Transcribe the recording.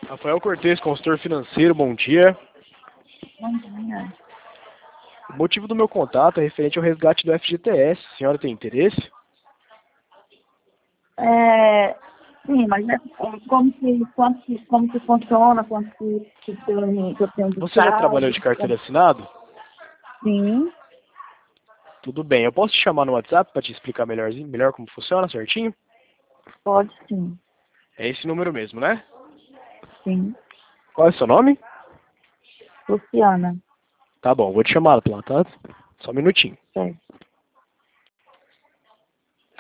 Rafael Cortez, consultor financeiro, bom dia. Bom dia. O motivo do meu contato é referente ao resgate do FGTS. A senhora tem interesse? Sim, mas como que funciona, que eu tenho de Você já trabalhou saldo? de carteira assinado? Sim, Tudo bem. Eu posso te chamar no WhatsApp para te explicar melhor como funciona certinho? pode sim. É esse número mesmo, né? Sim. Qual é o seu nome? Luciana, Tá bom, vou te chamar lá, tá? Só um minutinho. certo.